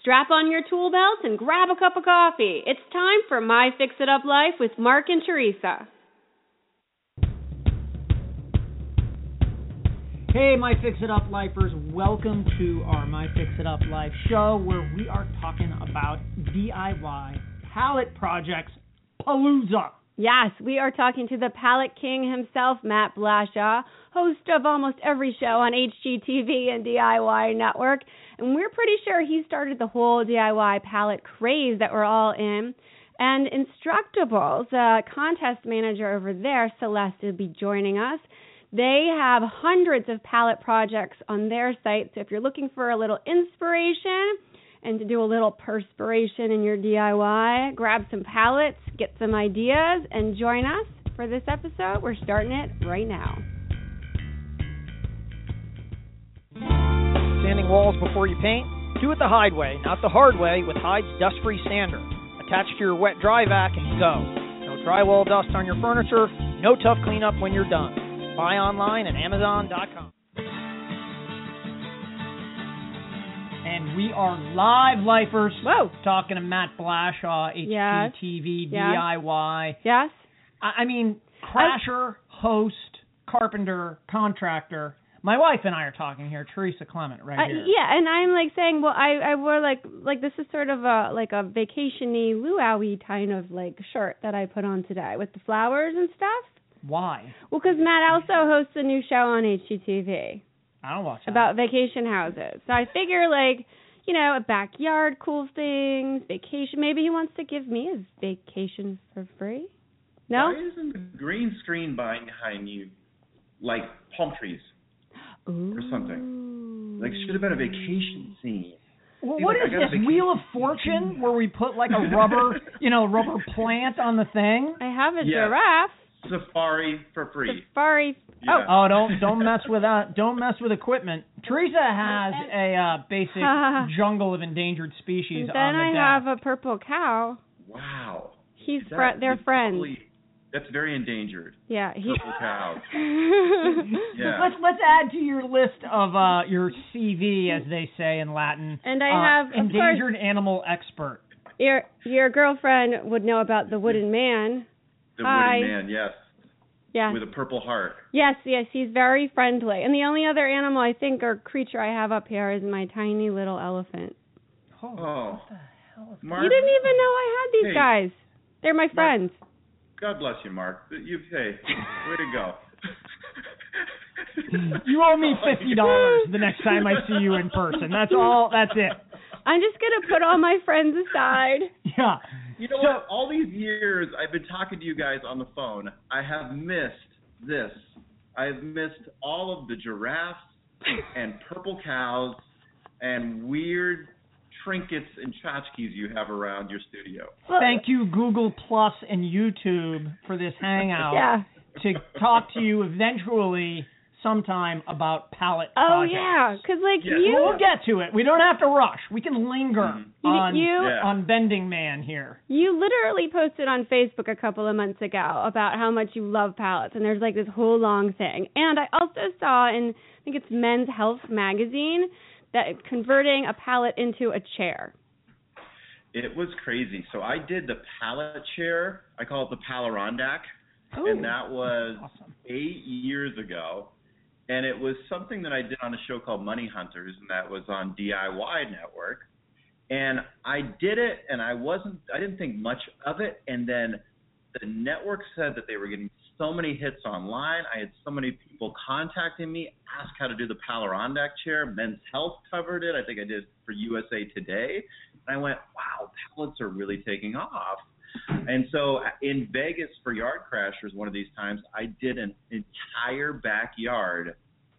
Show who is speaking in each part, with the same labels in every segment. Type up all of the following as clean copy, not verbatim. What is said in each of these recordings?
Speaker 1: Strap on your tool belts and grab a cup of coffee. It's time for My Fix It Up Life with Mark and Teresa.
Speaker 2: Hey, My Fix It Up Lifers. Welcome to our My Fix It Up Life show where we are talking about DIY palette projects palooza.
Speaker 1: Yes, we are talking to the palette king himself, Matt Blashaw, host of almost every show on HGTV and DIY Network. And we're pretty sure he started the whole DIY palette craze that we're all in. And Instructables, contest manager over there, Celeste, will be joining us. They have hundreds of palette projects on their site. So if you're looking for a little inspiration and to do a little perspiration in your DIY, grab some palettes, get some ideas, and join us for this episode. We're starting it right now.
Speaker 3: Sanding walls before you paint? Do it the Hyde way, not the hard way, with Hyde's dust-free sander. Attach to your wet dry vac and go. No drywall dust on your furniture, no tough cleanup when you're done. Buy online at Amazon.com.
Speaker 2: And we are live, lifers.
Speaker 1: Whoa.
Speaker 2: Talking to Matt Blashaw, HGTV,
Speaker 1: Yes.
Speaker 2: DIY.
Speaker 1: Yes?
Speaker 2: I mean, crasher, host, carpenter, contractor. My wife and I are talking here, Teresa Clement, right here.
Speaker 1: Yeah, and I'm like saying, well, I wore like this is sort of a vacation-y, luau-y kind of like shirt that I put on today with the flowers and stuff.
Speaker 2: Why?
Speaker 1: Well, because Matt also hosts a new show on HGTV.
Speaker 2: I don't watch that.
Speaker 1: About vacation houses. So I figure, like, you know, a backyard, cool things, vacation. Maybe he wants to give me his vacation for free. No?
Speaker 4: Why isn't the green screen behind you like palm trees?
Speaker 1: Ooh.
Speaker 4: Or something? Like, should have been a vacation scene.
Speaker 2: Well,
Speaker 4: See,
Speaker 2: what
Speaker 4: like,
Speaker 2: is
Speaker 4: I got a
Speaker 2: this,
Speaker 4: vacation
Speaker 2: Wheel of Fortune, where we put like a rubber, rubber plant on the thing?
Speaker 1: I have a
Speaker 4: Yeah.
Speaker 1: giraffe.
Speaker 4: Safari for free.
Speaker 1: Safari.
Speaker 4: Yeah.
Speaker 2: Oh, don't mess with that. Don't mess with equipment. Teresa has a basic jungle of endangered species
Speaker 1: And then
Speaker 2: on the
Speaker 1: I
Speaker 2: deck.
Speaker 1: have a purple cow.
Speaker 4: Wow.
Speaker 1: They're friends.
Speaker 4: Totally, that's very endangered.
Speaker 1: Yeah.
Speaker 4: Purple cows. Yeah.
Speaker 2: Let's add to your list of your CV, as they say in Latin.
Speaker 1: And I have, of
Speaker 2: endangered animal expert.
Speaker 1: Your girlfriend would know about the wooden man.
Speaker 4: The
Speaker 1: Hi.
Speaker 4: wooden man, yes.
Speaker 1: Yes.
Speaker 4: With a purple heart.
Speaker 1: Yes, he's very friendly. And the only other animal I think or creature I have up here is my tiny little elephant.
Speaker 4: Oh.
Speaker 2: What the hell is
Speaker 4: Mark,
Speaker 1: You didn't even know I had these
Speaker 4: Hey.
Speaker 1: guys. They're my friends.
Speaker 4: God bless you, Mark. Way to go.
Speaker 2: You owe me $50 the next time I see you in person. That's all. That's it.
Speaker 1: I'm just going to put all my friends aside.
Speaker 2: Yeah.
Speaker 4: You know what? All these years I've been talking to you guys on the phone, I have missed this. I've missed all of the giraffes and purple cows and weird trinkets and tchotchkes you have around your studio.
Speaker 2: Thank you, Google Plus and YouTube, for this hangout.
Speaker 1: Yeah.
Speaker 2: To talk to you eventually sometime about palette
Speaker 1: Oh,
Speaker 2: projects.
Speaker 1: yeah, because, like,
Speaker 4: Yes.
Speaker 2: We'll get to it. We don't have to rush. We can linger
Speaker 4: Yeah.
Speaker 2: on Bending Man here.
Speaker 1: You literally posted on Facebook a couple of months ago about how much you love palettes, and there's like this whole long thing. And I also saw in, I think it's Men's Health magazine, that converting a palette into a chair.
Speaker 4: It was crazy. So I did the pallet chair. I call it the Palarondack.
Speaker 1: Ooh.
Speaker 4: And that was
Speaker 2: Awesome.
Speaker 4: 8 years ago. And it was something that I did on a show called Money Hunters, and that was on DIY Network. And I did it, and I didn't think much of it. And then the network said that they were getting so many hits online. I had so many people contacting me, ask how to do the Palarondack chair. Men's Health covered it. I think I did for USA Today. And I went, wow, pallets are really taking off. And so in Vegas for Yard Crashers, one of these times, I did an entire backyard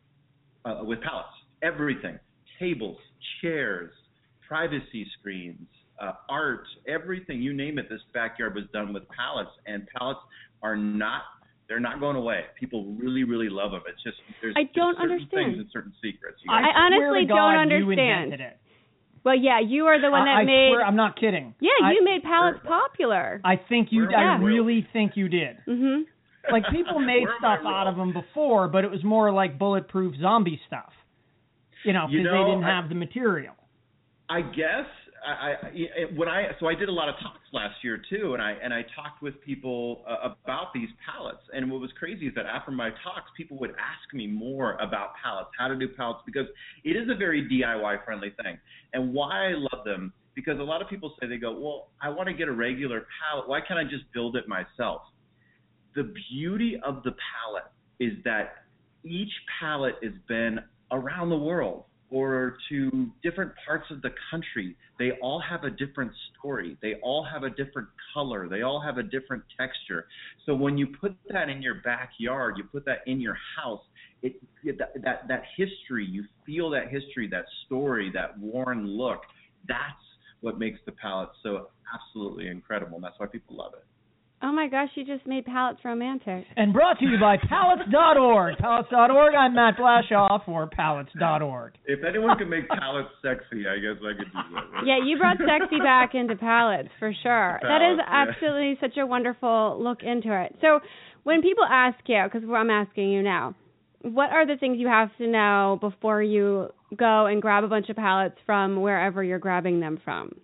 Speaker 4: with pallets. Everything. Tables, chairs, privacy screens, art, everything. You name it, this backyard was done with pallets. And pallets are they're not going away. People really, really love them. It's just, there's
Speaker 1: I don't
Speaker 4: certain
Speaker 1: understand.
Speaker 4: things and certain secrets.
Speaker 1: I honestly
Speaker 2: swear to God,
Speaker 1: don't
Speaker 2: you
Speaker 1: understand.
Speaker 2: invented it.
Speaker 1: Well, yeah, you are the one that
Speaker 2: I
Speaker 1: made.
Speaker 2: swear, I'm not kidding.
Speaker 1: Yeah, you made pallets popular.
Speaker 2: I think you.
Speaker 4: Yeah.
Speaker 2: I really think you did.
Speaker 1: Mhm.
Speaker 2: Like, people made
Speaker 4: Where am I
Speaker 2: stuff out
Speaker 4: wrong?
Speaker 2: of them before, but it was more like bulletproof zombie stuff. Because they didn't have the material.
Speaker 4: I guess I did a lot of talks last year too, and I talked with people about these pallets. And what was crazy is that after my talks, people would ask me more about pallets, how to do pallets, because it is a very DIY friendly thing. And why I love them, because a lot of people say, they go, well, I want to get a regular pallet. Why can't I just build it myself? The beauty of the pallet is that each pallet has been around the world or to different parts of the country. They all have a different story. They all have a different color. They all have a different texture. So when you put that in your backyard, you put that in your house, that history, you feel that history, that story, that worn look. That's what makes the pallet so absolutely incredible, and that's why people love it.
Speaker 1: Oh my gosh, you just made pallets romantic.
Speaker 2: And brought to you by Pallets.org. Pallets.org, I'm Matt Blashaw for Pallets.org.
Speaker 4: If anyone can make pallets sexy, I guess I could do that. Right?
Speaker 1: Yeah, you brought sexy back into pallets for sure. That is absolutely such a wonderful look into it. So when people ask you, because I'm asking you now, what are the things you have to know before you go and grab a bunch of pallets from wherever you're grabbing them from?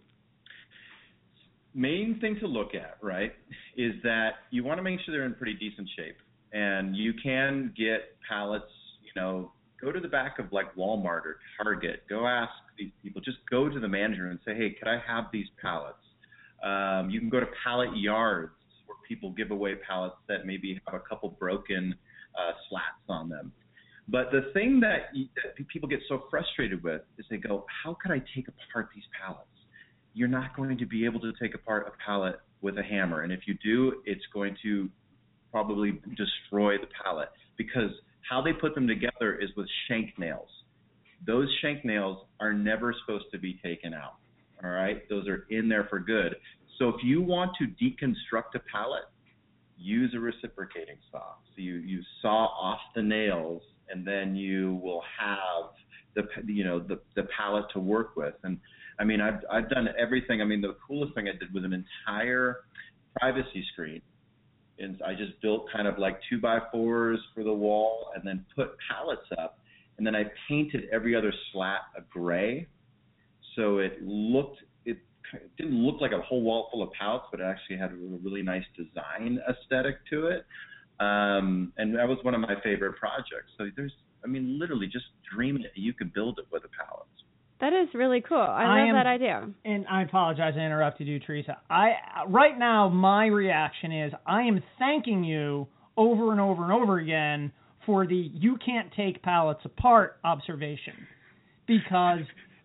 Speaker 4: Main thing to look at, right, is that you want to make sure they're in pretty decent shape. And you can get pallets, go to the back of like Walmart or Target. Go ask these people. Just go to the manager and say, hey, could I have these pallets? You can go to pallet yards where people give away pallets that maybe have a couple broken slats on them. But the thing that people get so frustrated with is they go, how could I take apart these pallets? You're not going to be able to take apart a pallet with a hammer. And if you do, it's going to probably destroy the pallet, because how they put them together is with shank nails. Those shank nails are never supposed to be taken out, all right? Those are in there for good. So if you want to deconstruct a pallet, use a reciprocating saw. So you saw off the nails, and then you will have the pallet to work with. And I mean, I've done everything. I mean, the coolest thing I did was an entire privacy screen. And I just built kind of like 2x4s for the wall and then put pallets up. And then I painted every other slat a gray. So it didn't look like a whole wall full of pallets, but it actually had a really nice design aesthetic to it. And that was one of my favorite projects. So literally just dream it. You could build it with the pallets.
Speaker 1: That is really cool. I love that idea.
Speaker 2: And I apologize, I interrupted you, Teresa. Right now, my reaction is I am thanking you over and over and over again for the you can't take pallets apart observation. Because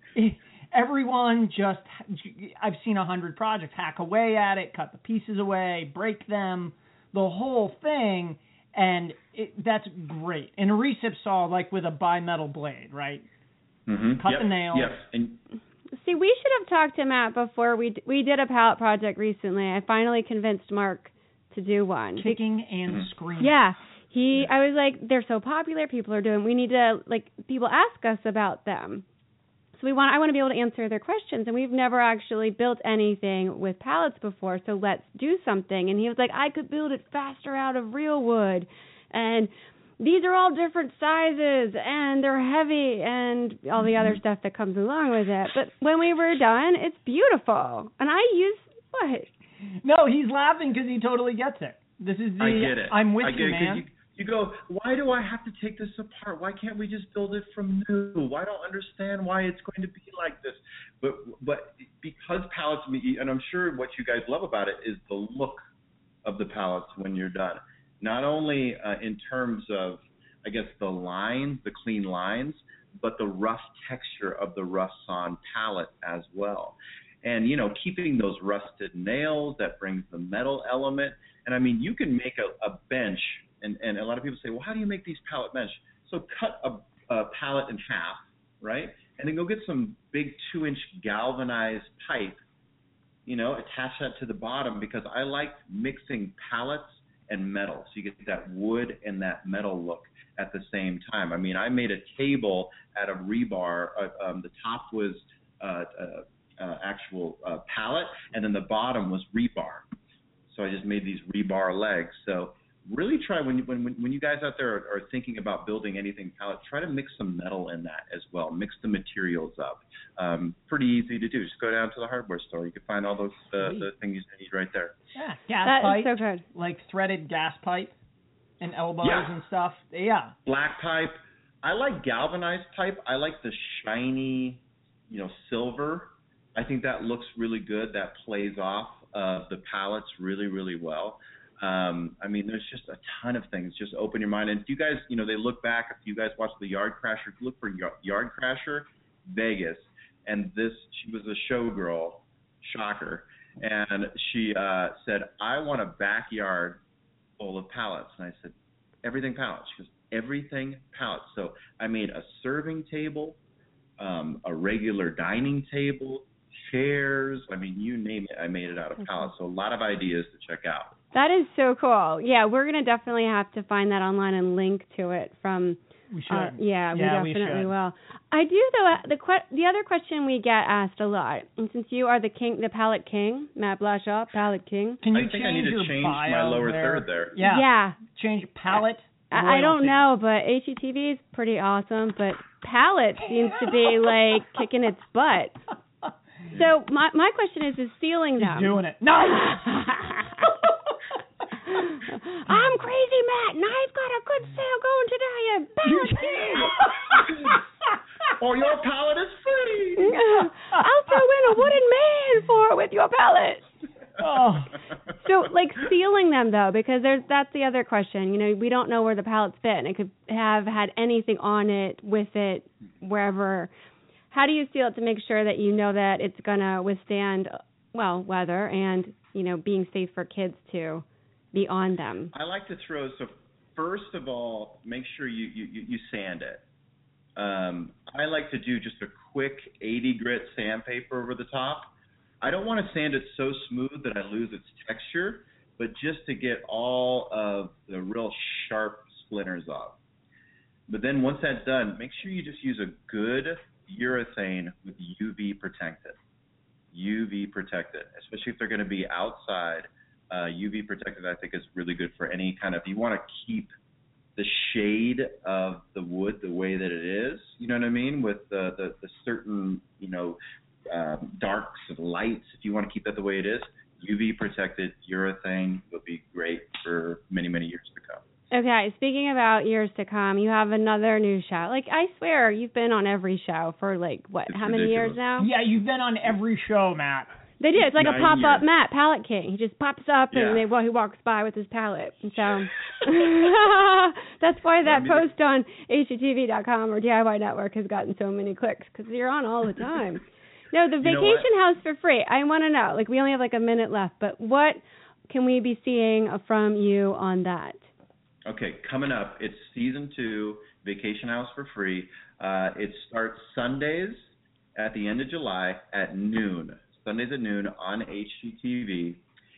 Speaker 2: everyone I've seen 100 projects hack away at it, cut the pieces away, break them, the whole thing, and that's great. And a recip saw, like with a bimetal blade, right?
Speaker 4: Mm-hmm.
Speaker 2: Cut the nails.
Speaker 4: Yes. And
Speaker 1: see, we should have talked to Matt before. We did a pallet project recently. I finally convinced Mark to do one.
Speaker 2: Kicking and screaming.
Speaker 1: Yeah. I was like, they're so popular. People are doing. We need to people ask us about them. So I want to be able to answer their questions, and we've never actually built anything with pallets before. So let's do something. And he was like, I could build it faster out of real wood, and these are all different sizes, and they're heavy, and all the other stuff that comes along with it. But when we were done, it's beautiful. And I use what?
Speaker 2: No, he's laughing because he totally gets it. This is
Speaker 4: I get it.
Speaker 2: I'm with
Speaker 4: you,
Speaker 2: man.
Speaker 4: You go, why do I have to take this apart? Why can't we just build it from new? I don't understand why it's going to be like this. But because pallets, and I'm sure what you guys love about it is the look of the pallets when you're done. Not only in terms of, I guess, the lines, the clean lines, but the rough texture of the rough sawn pallet as well. And, keeping those rusted nails, that brings the metal element. And, I mean, you can make a bench, and a lot of people say, well, how do you make these pallet bench? So cut a pallet in half, right? And then go get some big 2-inch galvanized pipe, attach that to the bottom, because I like mixing pallets and metal, so you get that wood and that metal look at the same time. I mean, I made a table out of rebar. The top was actual pallet, and then the bottom was rebar. So I just made these rebar legs. So really try when you guys out there are thinking about building anything pallet, try to mix some metal in that as well. Mix the materials up. Pretty easy to do. Just go down to the hardware store. You can find all those the things you need right there.
Speaker 2: Yeah, gas
Speaker 1: That
Speaker 2: pipe.
Speaker 1: is so good.
Speaker 2: Like threaded gas pipe and elbows
Speaker 4: Yeah.
Speaker 2: and stuff. Yeah.
Speaker 4: Black pipe. I like galvanized pipe. I like the shiny, silver. I think that looks really good. That plays off the pallets really, really well. There's just a ton of things. Just open your mind. And if you guys, they look back, if you guys watch the Yard Crasher, look for Yard Crasher Vegas. And she was a showgirl, shocker. And she said, I want a backyard full of pallets. And I said, everything pallets. She goes, everything pallets. So I made a serving table, a regular dining table, chairs. You name it, I made it out of pallets. So a lot of ideas to check out.
Speaker 1: That is so cool. Yeah, we're going to definitely have to find that online and link to it from.
Speaker 2: We should.
Speaker 1: We definitely will. I do, though, the other question we get asked a lot, and since you are the pallet king, Matt Blashaw, pallet king.
Speaker 2: Can you
Speaker 4: I think I need to change my lower third there.
Speaker 2: Yeah. Change pallet.
Speaker 1: I don't know, but HGTV is pretty awesome, but pallet seems to be like kicking its butt. So my question is sealing them.
Speaker 2: He's doing it. No!
Speaker 1: I'm crazy, Matt, and I've got a good sale going today at Pallet King.
Speaker 4: Or your pallet is free.
Speaker 1: I'll throw in a wooden man with your pallet.
Speaker 2: Oh.
Speaker 1: So, sealing them, though, because that's the other question. We don't know where the pallets fit, and it could have had anything on it, with it, wherever. How do you seal it to make sure that you know that it's going to withstand, weather and, being safe for kids to be on them?
Speaker 4: I like to so first of all, make sure you sand it. I like to do just a quick 80 grit sandpaper over the top. I don't want to sand it so smooth that I lose its texture, but just to get all of the real sharp splinters off. But then once that's done, make sure you just use a good urethane with UV protected. UV protected, especially if they're going to be outside. UV protected, I think, is really good for any kind of, you want to keep the shade of the wood the way that it is, you know what I mean, with the certain, darks and lights. If you want to keep that the way it is, UV protected urethane will be great for many, many years to come.
Speaker 1: Okay, speaking about years to come, you have another new show. I swear, you've been on every show for how many years now?
Speaker 2: Yeah, you've been on every show, Matt.
Speaker 1: They do. It's like
Speaker 4: 9
Speaker 1: a pop-up
Speaker 4: years.
Speaker 1: Matt, Pallet King. He just pops up and he walks by with his pallet. And so that's why that post on HGTV.com or DIY Network has gotten so many clicks, because you're on all the time. No, the Vacation House for Free. I want to know. We only have a minute left, but what can we be seeing from you on that?
Speaker 4: Okay, coming up, it's season 2, Vacation House for Free. It starts Sundays at the end of July at noon. Sundays at noon on HGTV.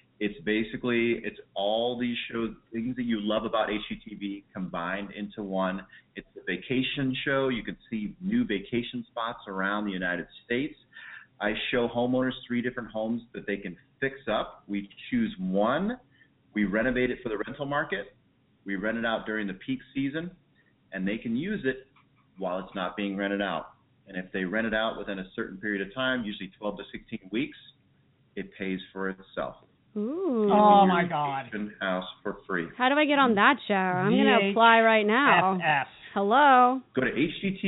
Speaker 4: It's all these shows, things that you love about HGTV combined into one. It's a vacation show. You can see new vacation spots around the United States. I show homeowners 3 different homes that they can fix up. We choose one. We renovate it for the rental market. We rent it out during the peak season, and they can use it while it's not being rented out. And if they rent it out within a certain period of time, usually 12 to 16 weeks, it pays for itself.
Speaker 1: Ooh.
Speaker 2: Oh, my God.
Speaker 4: Vacation House for free.
Speaker 1: How do I get on that show? I'm going to apply right now.
Speaker 2: VHFF.
Speaker 1: Hello.
Speaker 4: Go to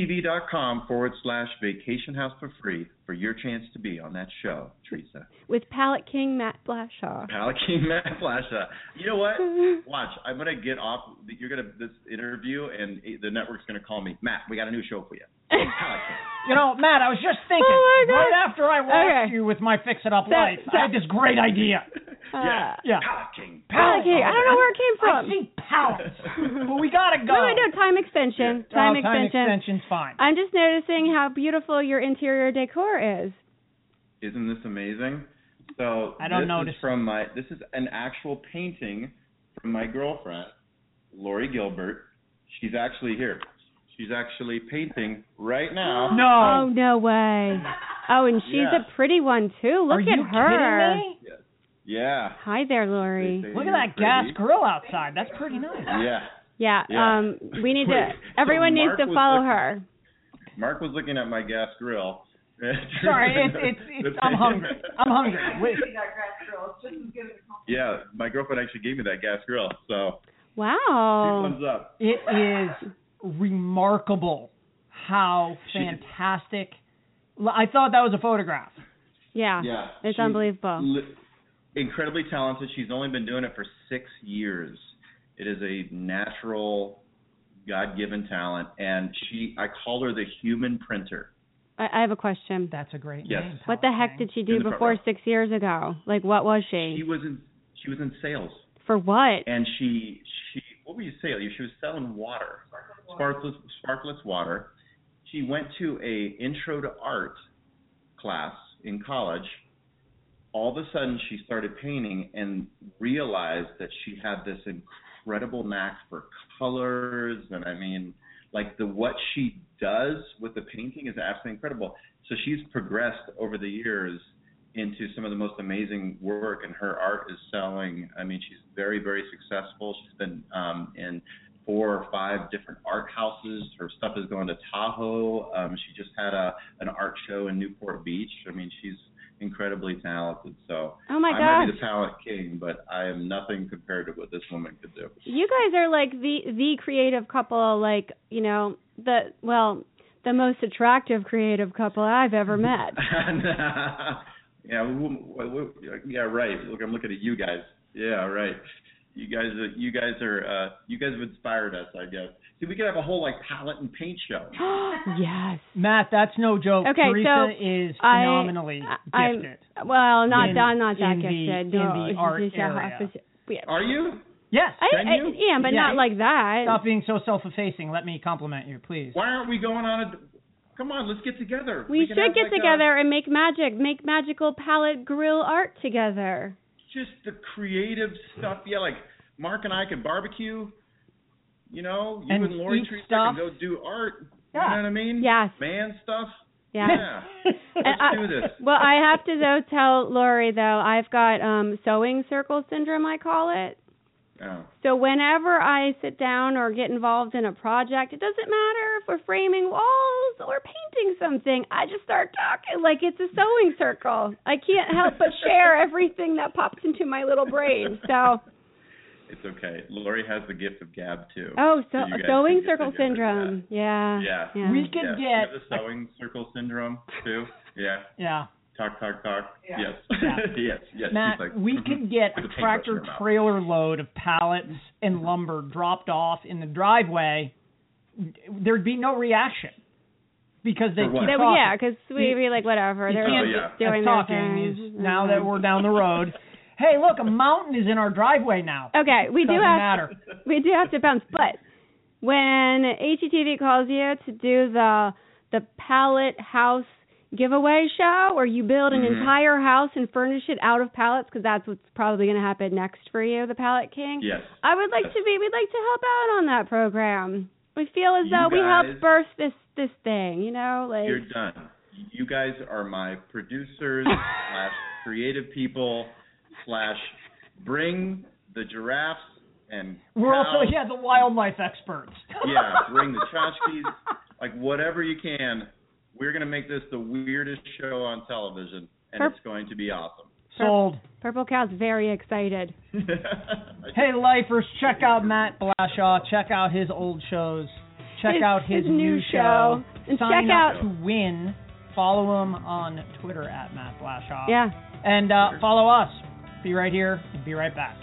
Speaker 4: hgtv.com/Vacation House for free for your chance to be on that show, Teresa.
Speaker 1: With Pallet King Matt Blashaw.
Speaker 4: Pallet King Matt Blashaw. You know what? Watch. I'm going to get off. This interview, and the network's going to call me. Matt, we got a new show for you. Pallet King.
Speaker 2: Matt, I was just thinking, right after I watched you with my Fix It Up life, I had this great idea.
Speaker 4: Yeah.
Speaker 2: Pallet
Speaker 4: King.
Speaker 1: Pallet King. I don't know where it came from.
Speaker 2: I see pallets. But we got to go.
Speaker 1: No, time extension. Time
Speaker 2: extension's fine.
Speaker 1: I'm just noticing how beautiful your interior decor is.
Speaker 4: Isn't this amazing? So this is an actual painting from my girlfriend, Lori Gilbert. She's actually here. She's actually painting right now.
Speaker 2: No.
Speaker 1: Oh, no way. Oh, and she's a pretty one, too. Look at her.
Speaker 2: Are you kidding me?
Speaker 4: Yeah.
Speaker 1: Hi there, Lori.
Speaker 4: They
Speaker 2: Look at that gas grill outside. That's pretty nice.
Speaker 4: Yeah.
Speaker 1: Yeah.
Speaker 4: Yeah.
Speaker 1: We need
Speaker 4: Wait,
Speaker 1: to. Everyone
Speaker 4: so
Speaker 1: needs
Speaker 4: Mark
Speaker 1: to
Speaker 4: was
Speaker 1: follow
Speaker 4: looking-
Speaker 1: her.
Speaker 4: Mark was looking at my gas grill.
Speaker 2: Sorry, it's I'm hungry. Wait.
Speaker 4: Yeah, my girlfriend actually gave me that gas grill, so
Speaker 1: Wow.
Speaker 4: thumbs up.
Speaker 2: It is remarkable how fantastic. I thought that was a photograph.
Speaker 1: Yeah.
Speaker 4: Yeah,
Speaker 1: It's
Speaker 4: she's
Speaker 1: incredible.
Speaker 4: Incredibly talented. She's only been doing it for 6 years. It is a natural, God-given talent, and I call her the human printer.
Speaker 1: I have a question.
Speaker 2: That's a great
Speaker 4: Yes.
Speaker 2: name.
Speaker 1: What the heck did she do
Speaker 4: In the front
Speaker 1: before
Speaker 4: row.
Speaker 1: 6 years ago? Like, what was she?
Speaker 4: She was in sales,
Speaker 1: For what?
Speaker 4: and she what were you selling? She was selling water, sparkless water. She went to a intro to art class in college. All of a sudden, she started painting and realized that she had this incredible knack for colors, and I mean, like what she does with the painting is absolutely incredible. So she's progressed over the years into some of the most amazing work, and her art is selling. I mean, she's very, very successful. She's been in 4 or 5 different art houses. Her stuff is going to Tahoe. She just had an art show in Newport Beach. I mean, she's incredibly talented. So
Speaker 1: Oh my
Speaker 4: I might be
Speaker 1: gosh.
Speaker 4: the talent king, but I am nothing compared to what this woman could do.
Speaker 1: You guys are like the creative couple, like, you know, the most attractive creative couple I've ever met.
Speaker 4: Yeah, yeah, right. Look, I'm looking at you guys. Yeah, right. You guys have inspired us, I guess. See, we could have a whole like palette and paint show.
Speaker 1: Yes.
Speaker 2: Matt, that's no joke.
Speaker 1: Okay,
Speaker 2: Teresa
Speaker 1: so
Speaker 2: is phenomenally gifted.
Speaker 1: I'm not
Speaker 2: in
Speaker 1: that
Speaker 2: the-
Speaker 1: gifted.
Speaker 2: in the art area.
Speaker 4: Are you?
Speaker 2: Yes.
Speaker 4: Can you?
Speaker 1: Yeah, but
Speaker 2: Yeah.
Speaker 1: not like that.
Speaker 2: Stop being so self-effacing. Let me compliment you, please.
Speaker 4: Why aren't we going on Come on, let's get together.
Speaker 1: We
Speaker 4: can
Speaker 1: should
Speaker 4: have,
Speaker 1: get
Speaker 4: like,
Speaker 1: together and make magical palette grill art together.
Speaker 4: just the creative stuff. Yeah, like Mark and I could barbecue. You know, you
Speaker 2: And
Speaker 4: and Lori
Speaker 2: eat
Speaker 4: Teresa
Speaker 2: stuff.
Speaker 4: can go do art.
Speaker 2: Yeah.
Speaker 4: You know what I mean?
Speaker 1: Yes.
Speaker 4: Man stuff.
Speaker 1: Yeah.
Speaker 4: Yeah. Let's do this.
Speaker 1: Well, I have to though tell Lori though, I've got sewing circle syndrome, I call it.
Speaker 4: Oh.
Speaker 1: So whenever I sit down or get involved in a project, it doesn't matter if we're framing walls or painting something. I just start talking like it's a sewing circle. I can't help but share everything that pops into my little brain. So.
Speaker 4: It's okay. Lori has the gift of gab too.
Speaker 1: Oh,
Speaker 4: so you guys
Speaker 1: sewing
Speaker 4: can get
Speaker 1: circle
Speaker 4: together.
Speaker 1: syndrome. Yeah.
Speaker 4: Yeah.
Speaker 2: We could
Speaker 4: Yeah.
Speaker 2: get
Speaker 4: You have the sewing circle syndrome too. Yeah.
Speaker 2: Yeah.
Speaker 4: Talk.
Speaker 2: Yeah.
Speaker 4: Yes.
Speaker 2: Yeah.
Speaker 4: yes.
Speaker 2: Matt,
Speaker 4: She's like,
Speaker 2: we could get
Speaker 4: With
Speaker 2: a
Speaker 4: a paintbrush in
Speaker 2: tractor
Speaker 4: her mouth.
Speaker 2: trailer load of pallets and lumber dropped off in the driveway. There'd be no reaction because they
Speaker 4: For what?
Speaker 2: keep
Speaker 1: They,
Speaker 2: talking.
Speaker 1: yeah, because we'd be like, whatever.
Speaker 2: You
Speaker 1: They're
Speaker 2: can't-
Speaker 1: just doing
Speaker 2: That's
Speaker 1: their
Speaker 2: talking
Speaker 1: thing.
Speaker 2: is now that we're down the road. Hey, look, a mountain is in our driveway now.
Speaker 1: Okay, we do
Speaker 2: Doesn't
Speaker 1: have
Speaker 2: matter.
Speaker 1: we do have to bounce, but when HGTV calls you to do the pallet house giveaway show, where you build an entire house and furnish it out of pallets, because that's what's probably going to happen next for you, the Pallet King.
Speaker 4: Yes.
Speaker 1: We'd like to help out on that program. We feel as
Speaker 4: You
Speaker 1: though we
Speaker 4: guys-
Speaker 1: helped birth this thing, you know, like.
Speaker 4: You're done. You guys are my producers / creative people / bring the giraffes and
Speaker 2: We're
Speaker 4: cows.
Speaker 2: also the wildlife experts.
Speaker 4: Yeah, bring the tchotchkes, like whatever you can. We're gonna make this the weirdest show on television, and it's going to be awesome.
Speaker 2: Sold.
Speaker 1: Purple Cow's very excited.
Speaker 2: Hey, lifers, check out Matt Blashaw. Check out his old shows. Check out his new show.
Speaker 1: And
Speaker 2: Sign
Speaker 1: check
Speaker 2: up
Speaker 1: out.
Speaker 2: to win. Follow him on Twitter at Matt Blashaw.
Speaker 1: Yeah.
Speaker 2: And follow us. Be right here and be right back.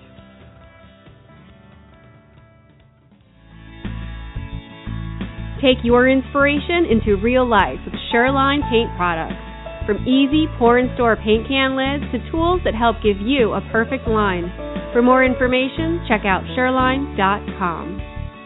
Speaker 1: Take your inspiration into real life with Shoreline paint products. From easy pour and store paint can lids to tools that help give you a perfect line. For more information, check out Shoreline.com.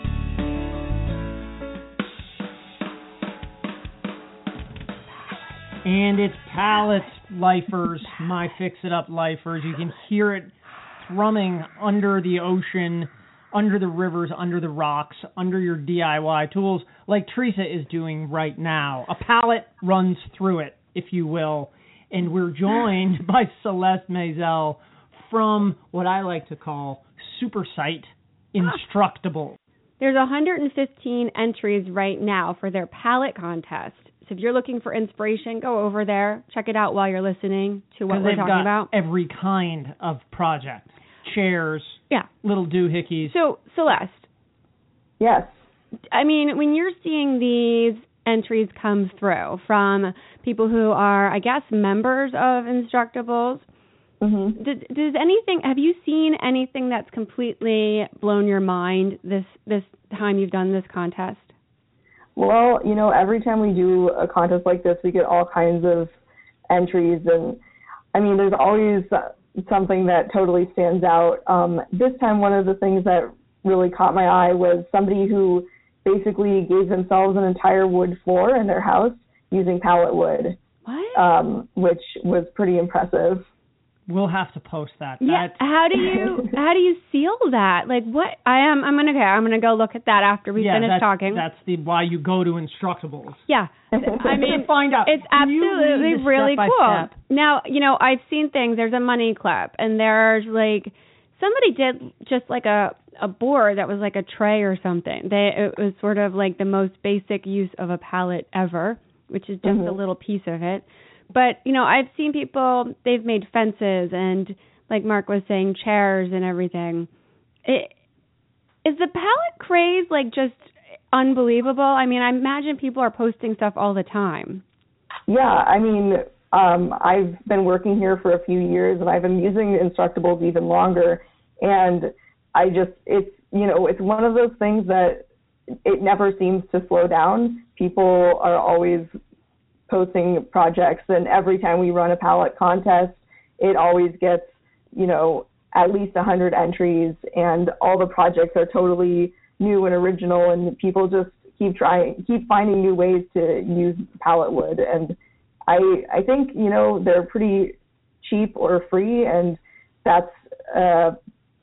Speaker 2: And it's pallets, lifers, my fix-it-up lifers. You can hear it thrumming under the ocean, under the rivers, under the rocks, under your DIY tools, like Teresa is doing right now. A pallet runs through it, if you will. And we're joined by Celeste Maisel from what I like to call super site Instructable.
Speaker 1: There's 115 entries right now for their palette contest. So if you're looking for inspiration, go over there. Check it out while you're listening to what we're talking about.
Speaker 2: Every kind of project. Chairs.
Speaker 1: Yeah.
Speaker 2: Little doohickeys.
Speaker 1: So, Celeste.
Speaker 5: Yes.
Speaker 1: I mean, when you're seeing these entries come through from people who are, I guess, members of Instructables,
Speaker 5: Mm-hmm.
Speaker 1: Does anything? Have you seen anything that's completely blown your mind this time you've done this contest?
Speaker 5: Well, every time we do a contest like this, we get all kinds of entries, and I mean, there's always something that totally stands out. This time, one of the things that really caught my eye was somebody who basically gave themselves an entire wood floor in their house using pallet wood.
Speaker 1: What?
Speaker 5: Which was pretty impressive.
Speaker 2: We'll have to post that.
Speaker 1: Yeah. How do you seal that? Like what? I'm gonna go look at that after we finish talking.
Speaker 2: That's why you go to Instructables.
Speaker 1: Yeah. I mean,
Speaker 2: find out.
Speaker 1: It's absolutely really cool.
Speaker 2: Step?
Speaker 1: Now, I've seen things. There's a money clip, and there's like somebody did just like a board that was like a tray or something. It was sort of like the most basic use of a pallet ever, which is just a little piece of it. But, I've seen people, they've made fences and, like Mark was saying, chairs and everything. Is the pallet craze, like, just unbelievable? I mean, I imagine people are posting stuff all the time.
Speaker 5: Yeah, I mean, I've been working here for a few years, and I've been using Instructables even longer. And it's one of those things that it never seems to slow down. People are always posting projects, and every time we run a palette contest, it always gets, at least 100 entries, and all the projects are totally new and original, and people just keep finding new ways to use palette wood. And I think, they're pretty cheap or free, and that's, a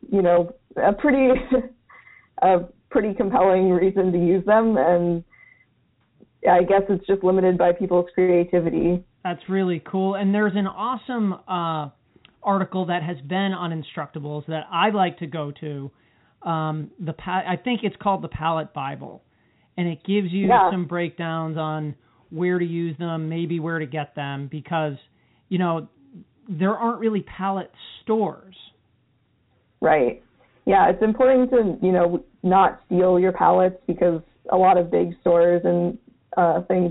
Speaker 5: pretty compelling reason to use them. And I guess it's just limited by people's creativity.
Speaker 2: That's really cool. And there's an awesome article that has been on Instructables that I like to go to. I think it's called the Palette Bible, and it gives you some breakdowns on where to use them, maybe where to get them, because there aren't really palette stores. Right.
Speaker 5: Yeah, it's important to not steal your palettes, because a lot of big stores and things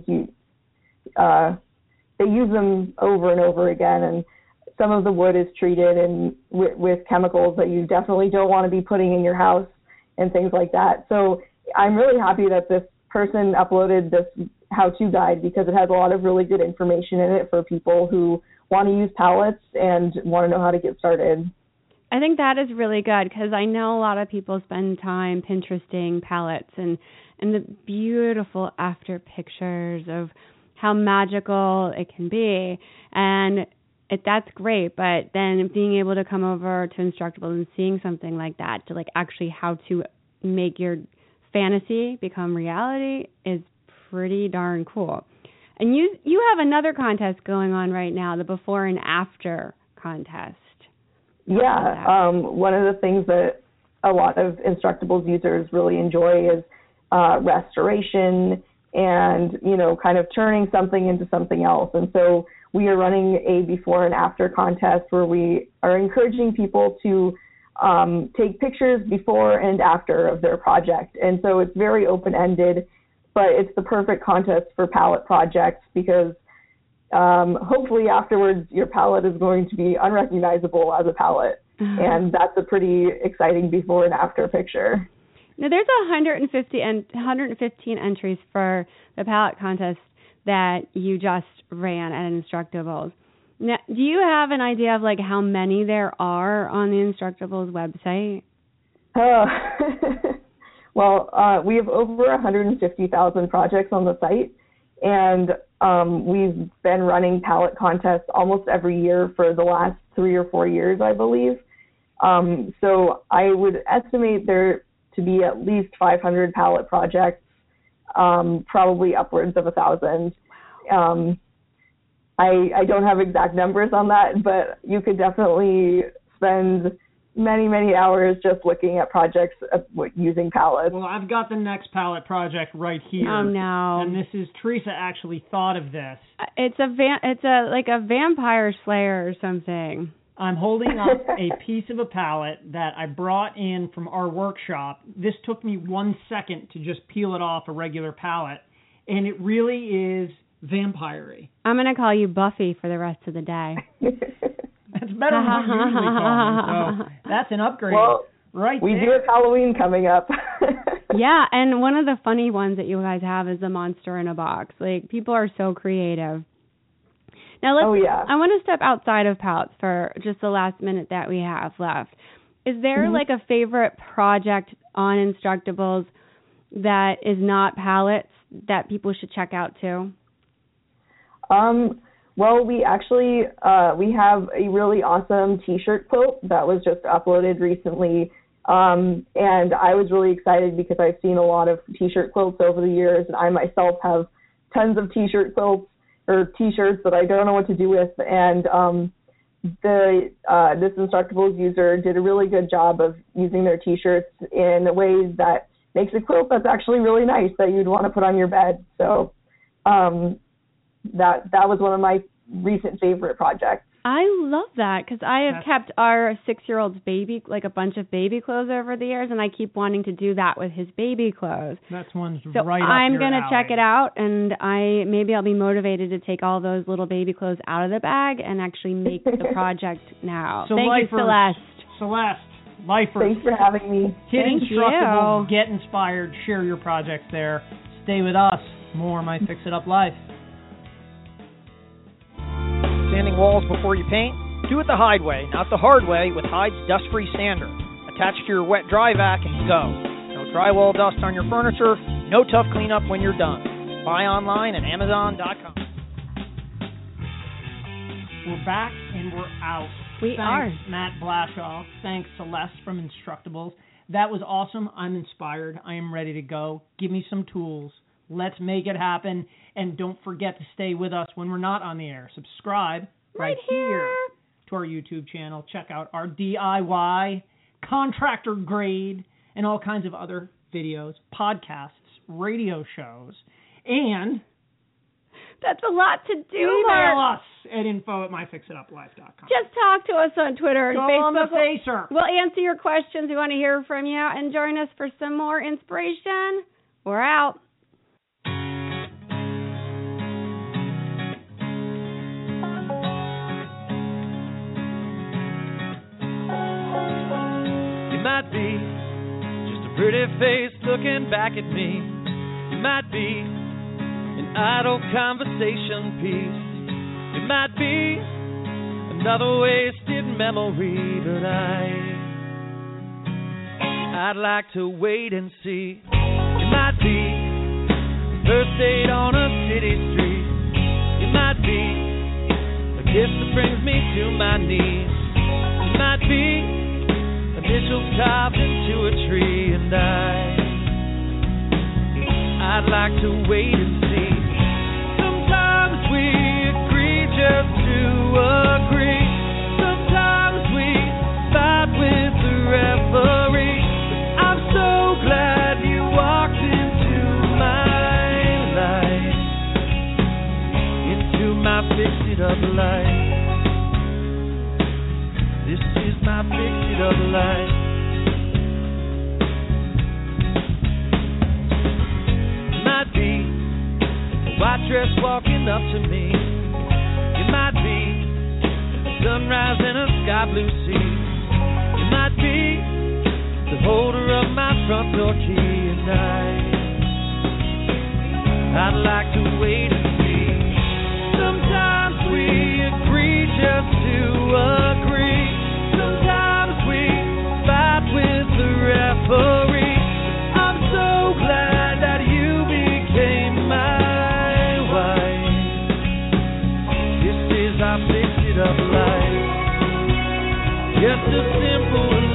Speaker 5: they use them over and over again, and some of the wood is treated and with chemicals that you definitely don't want to be putting in your house and things like that. So I'm really happy that this person uploaded this how-to guide, because it has a lot of really good information in it for people who want to use palettes and want to know how to get started.
Speaker 1: I think that is really good, because I know a lot of people spend time Pinteresting palettes and the beautiful after pictures of how magical it can be. And that's great, but then being able to come over to Instructables and seeing something like that, to like actually how to make your fantasy become reality, is pretty darn cool. And you have another contest going on right now, the before and after contest.
Speaker 5: Yeah, one of the things that a lot of Instructables users really enjoy is restoration and, kind of turning something into something else. And so we are running a before and after contest where we are encouraging people to take pictures before and after of their project. And so it's very open-ended, but it's the perfect contest for palette projects, because hopefully afterwards your palette is going to be unrecognizable as a palette. And that's a pretty exciting before and after picture.
Speaker 1: Now, there's 115 entries for the palette contest that you just ran at Instructables. Now, do you have an idea of like how many there are on the Instructables website?
Speaker 5: Well, we have over 150,000 projects on the site, and we've been running palette contests almost every year for the last 3 or 4 years, I believe. So I would estimate there to be at least 500 palette projects, probably upwards of 1,000. I don't have exact numbers on that, but you could definitely spend many, many hours just looking at projects using palettes.
Speaker 2: Well, I've got the next palette project right here.
Speaker 1: Oh no!
Speaker 2: And this is Teresa actually thought of this.
Speaker 1: It's like a vampire slayer or something.
Speaker 2: I'm holding up a piece of a palette that I brought in from our workshop. This took me 1 second to just peel it off a regular palette, and it really is vampire-y.
Speaker 1: I'm going to call you Buffy for the rest of the day.
Speaker 2: That's better than what you usually call me, so that's an upgrade right
Speaker 5: we
Speaker 2: there.
Speaker 5: do have Halloween coming up.
Speaker 1: Yeah, and one of the funny ones that you guys have is the monster in a box. Like, people are so creative. Now, I want to step outside of palettes for just the last minute that we have left. Is there like a favorite project on Instructables that is not palettes that people should check out too?
Speaker 5: Well, we actually we have a really awesome T-shirt quilt that was just uploaded recently, and I was really excited because I've seen a lot of T-shirt quilts over the years, and I myself have tons of T-shirt quilts or T-shirts that I don't know what to do with, and this Instructables user did a really good job of using their T-shirts in ways that makes a quilt that's actually really nice that you'd want to put on your bed. So that was one of my recent favorite projects.
Speaker 1: I love that because I have kept our 6-year-old's a bunch of baby clothes over the years, and I keep wanting to do that with his baby clothes.
Speaker 2: That's one's
Speaker 1: so
Speaker 2: right up
Speaker 1: I'm
Speaker 2: your
Speaker 1: going to
Speaker 2: alley.
Speaker 1: check it out, and maybe I'll be motivated to take all those little baby clothes out of the bag and actually make the project now.
Speaker 2: So
Speaker 1: Thank you, Celeste.
Speaker 2: Celeste, lifers.
Speaker 5: Thanks for having me.
Speaker 2: Hit
Speaker 1: Thank
Speaker 2: Instructables,
Speaker 1: you.
Speaker 2: get inspired, share your projects there. Stay with us. More My Fix It Up Life.
Speaker 3: Sanding walls before you paint? Do it the Hyde way, not the hard way, with Hyde's dust-free sander. Attach to your wet dry vac and go. No drywall dust on your furniture, no tough cleanup when you're done. Buy online at Amazon.com.
Speaker 2: We're back and we're out. Thanks, Matt Blashaw. Thanks, Celeste from Instructables. That was awesome. I'm inspired. I am ready to go. Give me some tools. Let's make it happen. And don't forget to stay with us when we're not on the air. Subscribe right here to our YouTube channel. Check out our DIY, contractor grade, and all kinds of other videos, podcasts, radio shows, and
Speaker 1: that's a lot to do.
Speaker 2: Email us at info@myfixituplife.com.
Speaker 1: Just talk to us on Twitter and
Speaker 2: Go
Speaker 1: Facebook.
Speaker 2: on the Facer.
Speaker 1: We'll answer your questions. We want to hear from you. And join us for some more inspiration. We're out.
Speaker 6: Might be just a pretty face looking back at me. You might be an idle conversation piece. You might be another wasted memory, but I'd like to wait and see. You might be the first date on a city street. You might be a kiss that brings me to my knees. You might be initials carved into a tree, and I'd like to wait and see. Sometimes we agree just to agree. Sometimes we fight with the referee. But I'm so glad you walked into my life, into my fix-it-up life. This is my fix-it-up life. You might be a white dress walking up to me. You might be a sunrise in a sky blue sea. You might be the holder of my front door key, and I'd like to wait and see. Sometimes we agree just to agree. Sometimes we fight with the referee. I'm so glad that you became my wife. This is our fix-it-up life. Just a simple